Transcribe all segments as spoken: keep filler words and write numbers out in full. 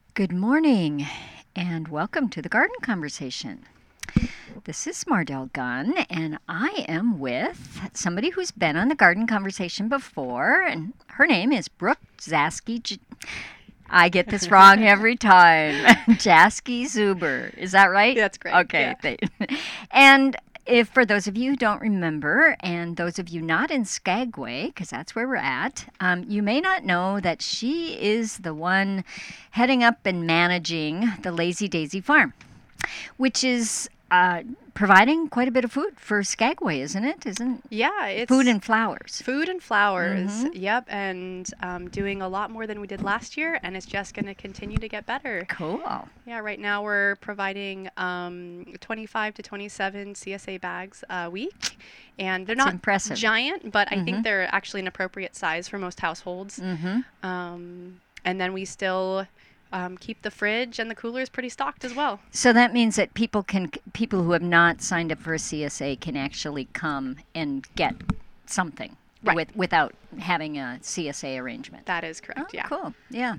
Good morning and welcome to the Garden Conversation. This is Mardell Gunn and I am with somebody who's been on the Garden Conversation before, and her name is Brooke Zaske. J- I get this wrong every time. Jaske Zuber. Is that right? That's great. Okay. Yeah. And if for those of you who don't remember, and those of you not in Skagway, because that's where we're at, um, you may not know that she is the one heading up and managing the Lazy Daisy Farm, which is uh, providing quite a bit of food for Skagway, isn't it? Isn't Yeah, it's food and flowers? food and flowers. Mhm. Yep, and um, doing a lot more than we did last year, and it's just going to continue to get better. Cool. Yeah, right now we're providing um, twenty-five to twenty-seven C S A bags a week, and they're That's not impressive. giant, but I Mhm. think they're actually an appropriate size for most households. Mm-hmm. Um, and then we still um, keep the fridge and the coolers pretty stocked as well. So that means that people can, people who have not signed up for a C S A can actually come and get something Right. with, without having a C S A arrangement. That is correct. Oh, yeah. cool. Yeah.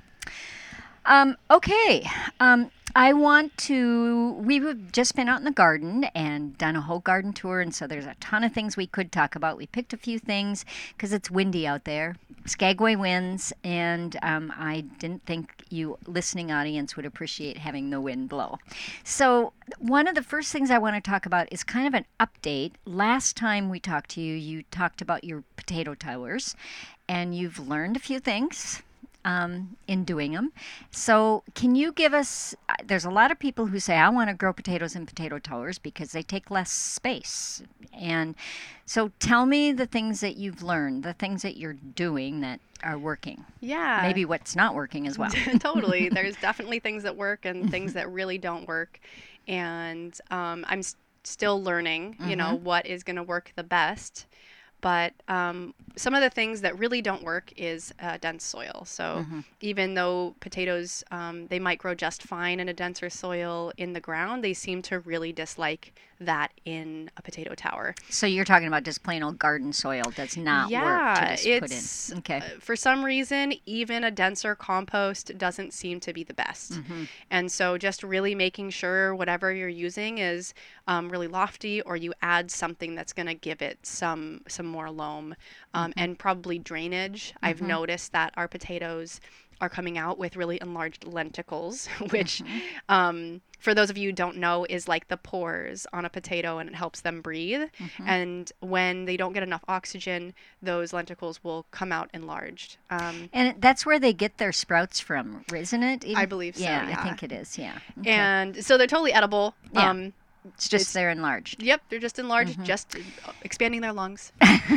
Um, okay. Um, I want to. We've just been out in the garden and done a whole garden tour, and so there's a ton of things we could talk about. We picked a few things because it's windy out there. Skagway winds, and um, I didn't think you, listening audience, would appreciate having the wind blow. So, one of the first things I want to talk about is kind of an update. Last time we talked to you, you talked about your potato towers, and you've learned a few things um, in doing them. So, can you give us? uh, There's a lot of people who say, I want to grow potatoes in potato towers because they take less space. And so, tell me the things that you've learned, the things that you're doing that are working. Yeah. Maybe what's not working as well. Totally. There's definitely things that work and things that really don't work. And um, I'm s- still learning, you know, what is going to work the best. But um, some of the things that really don't work is uh, dense soil. So even though potatoes, um, they might grow just fine in a denser soil in the ground, they seem to really dislike that in a potato tower. So, you're talking about just plain old garden soil does not work to Yeah, just it's put in. Okay. uh, for some reason, even a denser compost doesn't seem to be the best. And so just really making sure whatever you're using is um, really lofty, or you add something that's going to give it some some more loam, um, and probably drainage. I've noticed that our potatoes are coming out with really enlarged lenticles, which um, for those of you who don't know is like the pores on a potato, and it helps them breathe. And when they don't get enough oxygen, those lenticles will come out enlarged. Um, And that's where they get their sprouts from, isn't it? I believe so, Yeah, I yeah. think it is. Yeah. Okay. And so they're totally edible. Yeah. Um, it's just it's- they're enlarged. yep, they're just enlarged, just uh, expanding their lungs.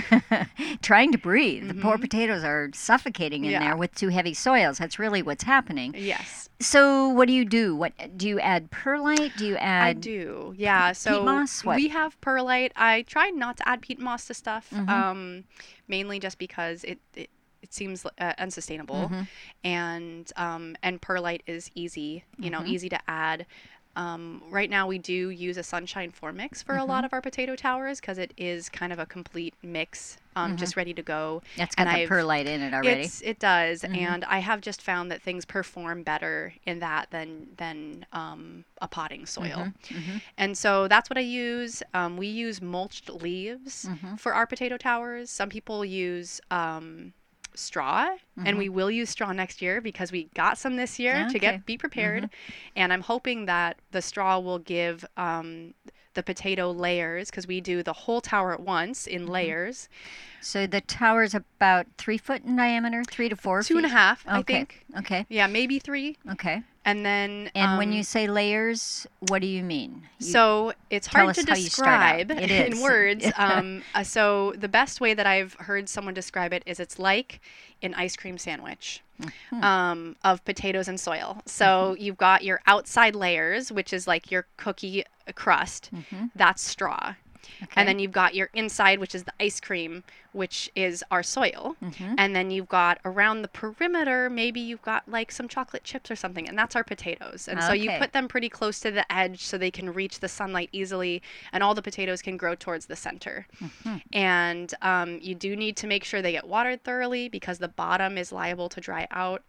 Trying to breathe. The poor potatoes are suffocating in Yeah. there with too heavy soils. That's really what's happening. Yes, So, what do you do? What do you add? Perlite? Do you add? I do. Yeah, so moss? What? we have perlite. I try not to add peat moss to stuff, um, mainly just because it, it it seems uh, unsustainable, and um, and perlite is easy, you know, easy to add. Um, right now, we do use a sunshine four mix for a lot of our potato towers because it is kind of a complete mix, um, just ready to go. That's got And the I've- perlite in it already. It's, it does, and I have just found that things perform better in that than than um, a potting soil. And so that's what I use. Um, we use mulched leaves for our potato towers. Some people use um, straw, and we will use straw next year because we got some this year to Okay. get be prepared. And I'm hoping that the straw will give um, the potato layers, because we do the whole tower at once in layers. So the tower's about three foot in diameter, three to four Two and a feet? half, I Okay. think. Okay. Yeah, maybe three. Okay. And then And when um, you say layers, what do you mean? You- so it's tell hard to us how you start out. describe It in is. words. Um, uh, so the best way that I've heard someone describe it is it's like an ice cream sandwich Mm-hmm. um, of potatoes and soil. So you've got your outside layers, which is like your cookie crust. That's straw. Okay. And then you've got your inside, which is the ice cream, which is our soil. Mm-hmm. And then you've got around the perimeter, maybe you've got like some chocolate chips or something, and that's our potatoes. And so you Okay. put them pretty close to the edge so they can reach the sunlight easily, and all the potatoes can grow towards the center. Mm-hmm. And um, you do need to make sure they get watered thoroughly because the bottom is liable to dry out.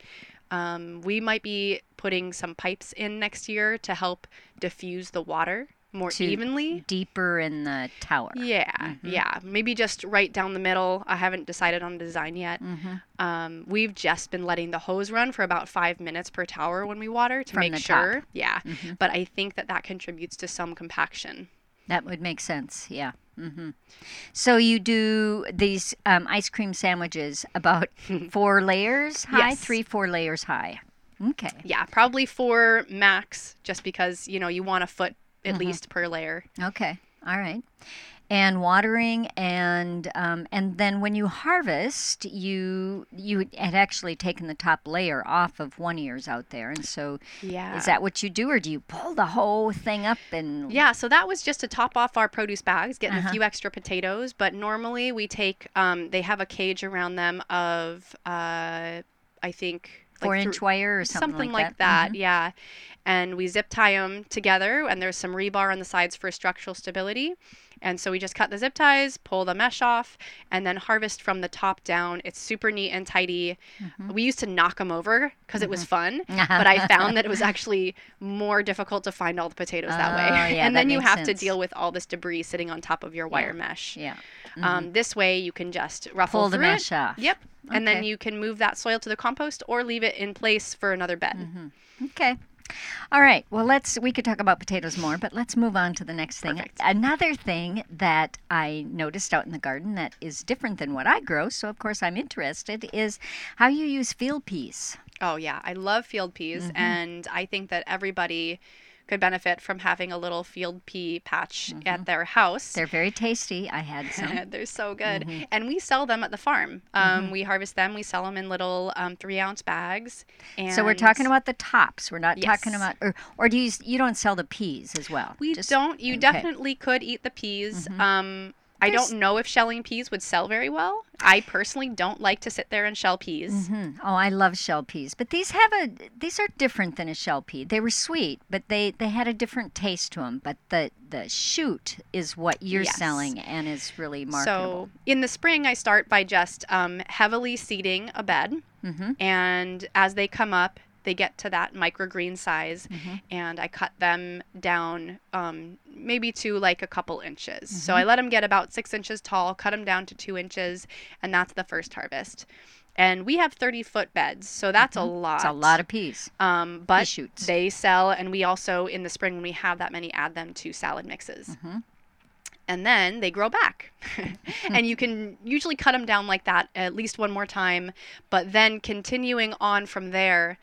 Um, we might be putting some pipes in next year to help diffuse the water more To evenly. deeper in the tower. Yeah, Mm-hmm. yeah. Maybe just right down the middle. I haven't decided on design yet. Mm-hmm. Um, we've just been letting the hose run for about five minutes per tower when we water to From make the sure. top. Yeah, Mm-hmm. but I think that that contributes to some compaction. That would make sense. Yeah. Mm-hmm. So you do these um, ice cream sandwiches about four layers high, Yes. three, four layers high. Okay. Yeah, probably four max, just because you know you want a foot at Mm-hmm. least per layer. Okay. All right. And watering, and um, and then when you harvest, you you had actually taken the top layer off of one ears out there, and so Yeah. is that what you do, or do you pull the whole thing up and? Yeah, so that was just to top off our produce bags, getting Uh-huh. a few extra potatoes. But normally we take, um, they have a cage around them of, uh, I think, like Four thr- inch wire or something, something like like that. that. Yeah. And we zip tie them together, and there's some rebar on the sides for structural stability. And so we just cut the zip ties, pull the mesh off, and then harvest from the top down. It's super neat and tidy. Mm-hmm. We used to knock them over because it was fun, Mhm. but I found that it was actually more difficult to find all the potatoes that Oh, way. yeah, and that then you makes have to sense. deal with all this debris sitting on top of your wire mesh. Yeah. Um, this way you can just ruffle Pull the through mesh it. off. Yep. And then Okay. you can move that soil to the compost or leave it in place for another bed. Mm-hmm. Okay. All right. Well, let's. We could talk about potatoes more, but let's move on to the next thing. Perfect. Another thing that I noticed out in the garden that is different than what I grow, so of course I'm interested, is how you use field peas. Oh, yeah. I love field peas, Mm-hmm. and I think that everybody could benefit from having a little field pea patch Mm-hmm. at their house. They're very tasty. I had some. They're so good. Mm-hmm. And we sell them at the farm. Um, We harvest them. We sell them in little um, three ounce bags. And So we're talking about the tops. We're not talking Yes. about, or, or do you you don't sell the peas as well? We Just- don't. You okay. definitely could eat the peas. Um, I There's- don't know if shelling peas would sell very well. I personally don't like to sit there and shell peas. Mhm. Oh, I love shell peas, but these have a these are different than a shell pea. They were sweet, but they they had a different taste to them. But the the shoot is what you're Yes. selling and is really marketable. So in the spring, I start by just um, heavily seeding a bed. Mm-hmm. And as they come up, they get to that microgreen size, Mm-hmm. and I cut them down um, maybe to like a couple inches. So Mm-hmm. I let them get about six inches tall, cut them down to two inches, and that's the first harvest. And we have thirty foot beds, so that's a lot. It's a lot of peas. Um, but shoots. they sell, and we also in the spring when we have that many, add them to salad mixes. Mm-hmm. And then they grow back. And you can usually cut them down like that at least one more time. But then continuing on from there,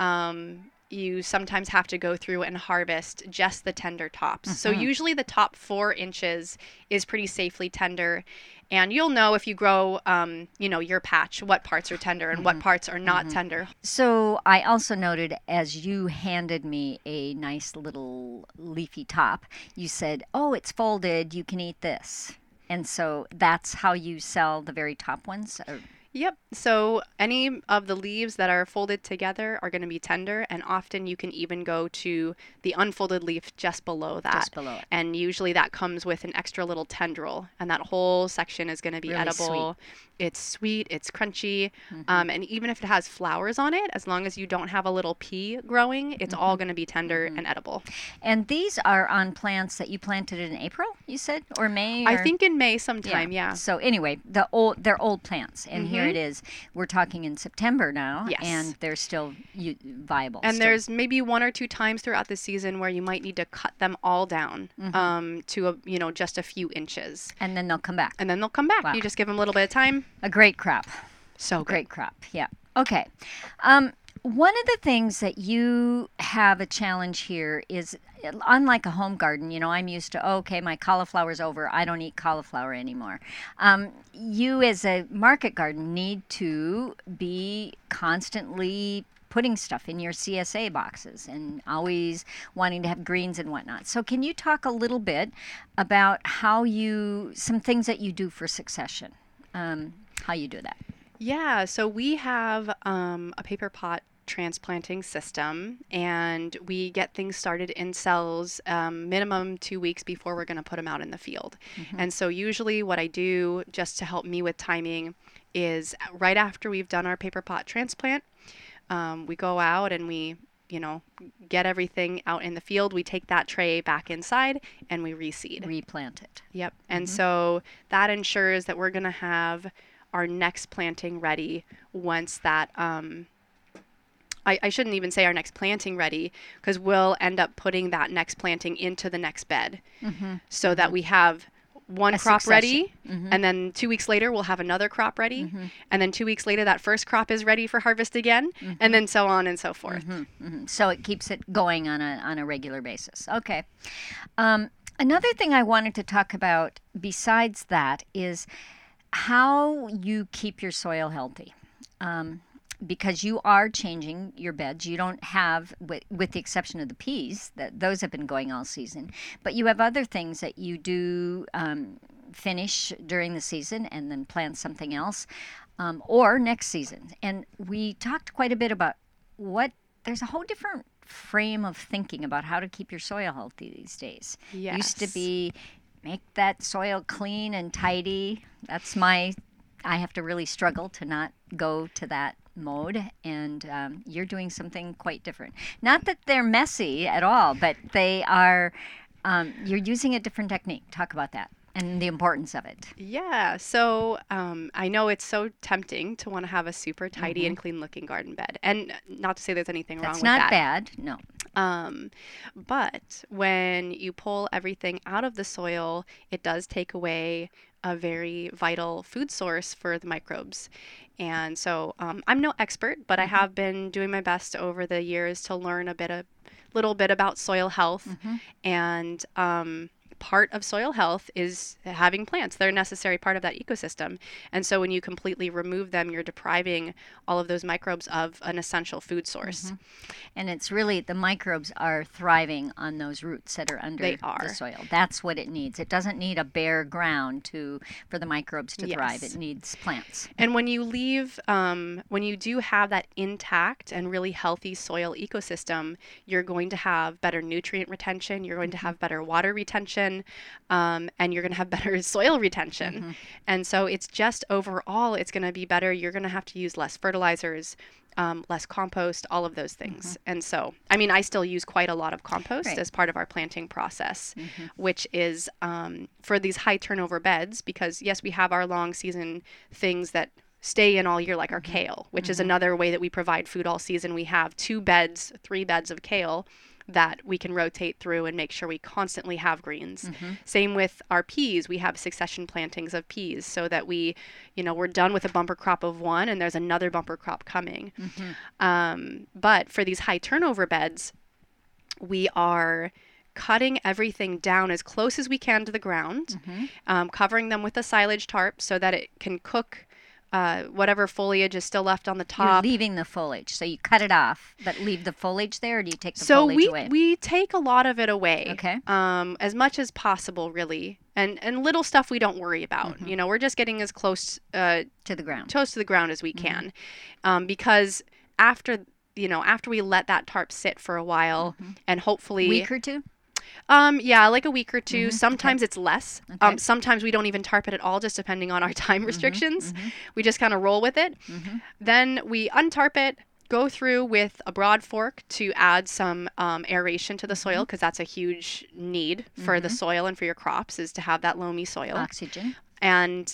um, you sometimes have to go through and harvest just the tender tops. So usually the top four inches is pretty safely tender. And you'll know if you grow, um, you know, your patch, what parts are tender and what parts are not tender. So I also noted as you handed me a nice little leafy top, you said, "Oh, it's folded. You can eat this." And so that's how you sell the very top ones. Or- Yep. So any of the leaves that are folded together are going to be tender, and often you can even go to the unfolded leaf just below that. Just below it. And usually that comes with an extra little tendril, and that whole section is going to be Really edible. It's sweet, it's crunchy, um, and even if it has flowers on it, as long as you don't have a little pea growing, it's all going to be tender and edible. And these are on plants that you planted in April, you said, or May? I or- think in May sometime, yeah. So anyway, the old they're old plants, and here it is. We're talking in September now, Yes. and they're still u- viable. And still. there's maybe one or two times throughout the season where you might need to cut them all down um, to a, you know just a few inches, and then they'll come back. and then they'll come back. Wow. You just give them a little bit of time. A great crop. So great. Great crop. Yeah. Okay. Um, one of the things that you have a challenge here is, unlike a home garden, you know, I'm used to, oh, okay, my cauliflower's over. I don't eat cauliflower anymore. Um, you, as a market garden, need to be constantly putting stuff in your C S A boxes and always wanting to have greens and whatnot. So can you talk a little bit about how you, some things that you do for succession, um, how you do that? Yeah. So we have um, a paper pot transplanting system, and we get things started in cells um, minimum two weeks before we're going to put them out in the field. And so usually what I do just to help me with timing is right after we've done our paper pot transplant, um, we go out and we, you know, get everything out in the field. We take that tray back inside and we reseed. Replant it. Yep. And so that ensures that we're going to have our next planting ready once that, um, I, I shouldn't even say our next planting ready, because we'll end up putting that next planting into the next bed Mm-hmm. so that we have one A crop ready, succession. Mhm. and then two weeks later we'll have another crop ready, Mhm. and then two weeks later that first crop is ready for harvest again, and then so on and so forth. hmm So it keeps it going on a on a regular basis. Okay. Um, another thing I wanted to talk about besides that is how you keep your soil healthy. Um, because you are changing your beds. You don't have, with, with the exception of the peas, that those have been going all season. But you have other things that you do um, finish during the season and then plant something else, um, or next season. And we talked quite a bit about what, there's a whole different frame of thinking about how to keep your soil healthy these days. Used to Yes. be make that soil clean and tidy. That's my, I have to really struggle to not go to that mode, and um, you're doing something quite different. Not that they're messy at all, but they are, um, you're using a different technique. Talk about that and the importance of it. Yeah, so um, I know it's so tempting to want to have a super tidy and clean looking garden bed. And not to say there's anything wrong That's with not that. bad, no. Um, but when you pull everything out of the soil, it does take away a very vital food source for the microbes. And so um, I'm no expert, but I have been doing my best over the years to learn a bit a little bit about soil health. And um, part of soil health is having plants. They're a necessary part of that ecosystem. And so when you completely remove them, you're depriving all of those microbes of an essential food source. And it's really, the microbes are thriving on those roots that are under They are. the soil. That's what it needs. It doesn't need a bare ground to for the microbes to thrive. Yes. It needs plants. And when you leave, um, when you do have that intact and really healthy soil ecosystem, you're going to have better nutrient retention, you're going to have better water retention, um, and you're going to have better soil retention. And so it's just overall, it's going to be better. You're going to have to use less fertilizers, um, less compost, all of those things. And so, I mean, I still use quite a lot of compost Right. as part of our planting process, which is um, for these high turnover beds, because yes, we have our long season things that stay in all year, like our kale, which is another way that we provide food all season. We have two beds, three beds of kale that we can rotate through and make sure we constantly have greens. Same with our peas. We have succession plantings of peas so that we, you know, we're done with a bumper crop of one and there's another bumper crop coming. Um, but for these high turnover beds, we are cutting everything down as close as we can to the ground, um, covering them with a silage tarp so that it can cook uh, whatever foliage is still left on the You're top. leaving the foliage. So you cut it off, but leave the foliage there, or do you take the So foliage we away? we take a lot of it away, Okay. um, as much as possible, really, and and little stuff we don't worry about. You know, we're just getting as close uh, to the ground. close to the ground as we can, um, because after you know after we let that tarp sit for a while, and hopefully Week or two? Um, yeah, like a week or two. Sometimes it's less. Okay. Um, sometimes we don't even tarp it at all, just depending on our time restrictions. We just kind of roll with it. Then we untarp it, go through with a broad fork to add some um, aeration to the soil, because that's a huge need for the soil and for your crops, is to have that loamy soil. Oxygen. And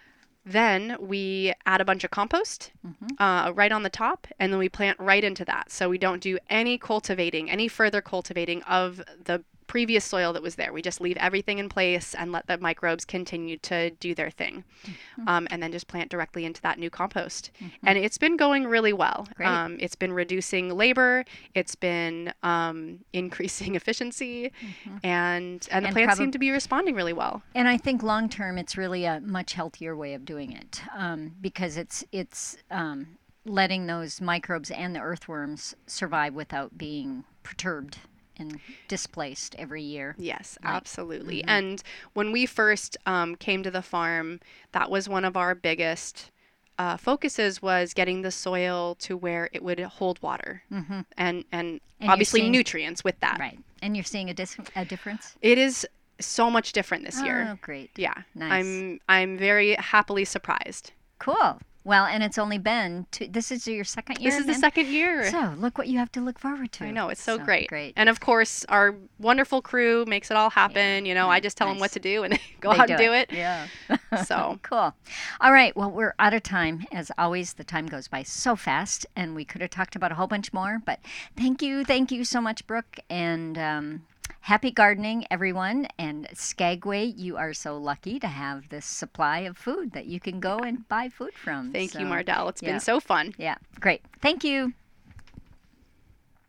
then we add a bunch of compost uh, right on the top, and then we plant right into that. So we don't do any cultivating, any further cultivating of the previous soil that was there. We just leave everything in place and let the microbes continue to do their thing. Um, and then just plant directly into that new compost. And it's been going really well. Great. Um, it's been reducing labor. It's been um, increasing efficiency. And, and the And plants probab- seem to be responding really well. And I think long term, it's really a much healthier way of doing it, um, because it's it's um, letting those microbes and the earthworms survive without being perturbed and displaced every year. Yes, Right. absolutely. And when we first um, came to the farm, that was one of our biggest uh, focuses, was getting the soil to where it would hold water and, and, And you're obviously seeing- nutrients with that. Right. And you're seeing a, dis- a difference? It is so much different this Oh, year. great. Yeah. Nice. I'm I'm very happily surprised. Cool. Well, and it's only been two, this is your second year. This is the then? second year. So look what you have to look forward to. I know, it's so, So great. great. And of course, our wonderful crew makes it all happen. Yeah, You know, yeah, I just tell them what nice. to do and they go They out and do it. Yeah. So, Cool. All right. Well, we're out of time. As always, the time goes by so fast, and we could have talked about a whole bunch more. But thank you, thank you so much, Brooke, and um, happy gardening, everyone. And Skagway, you are so lucky to have this supply of food that you can go and buy food from. thank you, So, Mardell. It's yeah. been so fun. Yeah, great. Thank you.